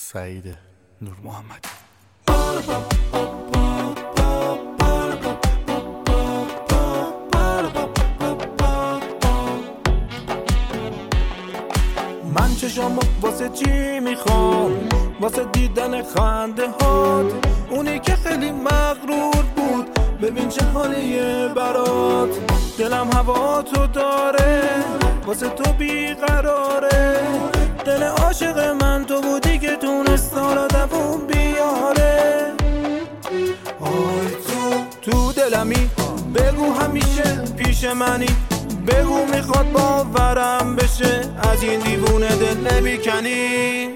سعید نور محمدی. من چشامو واسه چی میخوام؟ واسه دیدن خنده هات، اونی که خیلی مغرور بود. ببین چه حالیه برات، دلم هوا تو داره، واسه تو بیقراره. دل عاشق من تو بودی که تونست حالا دووم بیاره. آی تو دلمی، بگو همیشه پیش منی، بگو میخواد باورم بشه، از این دیوونه دل نمیکنی.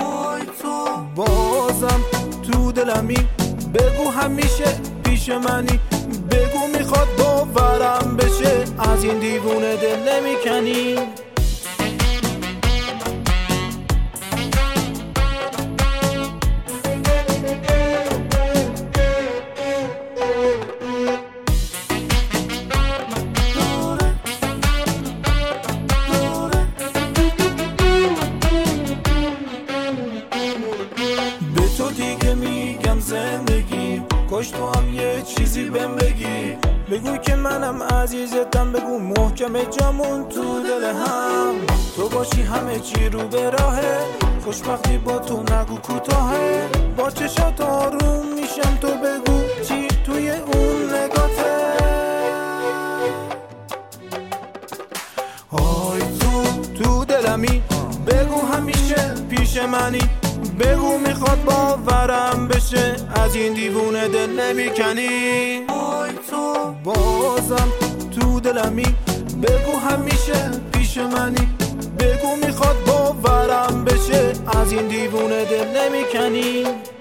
بازم تو دلمی، بگو همیشه پیش منی، بگو میخواد باورم بشه، از این دیوونه دل نمیکنی. دیگه میگم زندگی کاش تو هم یه چیزی بهم بگی، بگو که منم عزیزتم، بگو محکم جامون تو دل هم، تو باشی همه چی رو به راهه، خوشبختی با تو نگو کوتاهه، با چشات آروم میشم، تو بگو چی توی اون نگاته. آی تو دلمی، بگو همیشه پیش منی، بگو میخواد باورم بشه، از این دیوونه دل نمیکنی. بازم تو دلمی، بگو همیشه پیش منی، بگو میخواد باورم بشه، از این دیوونه دل نمیکنی.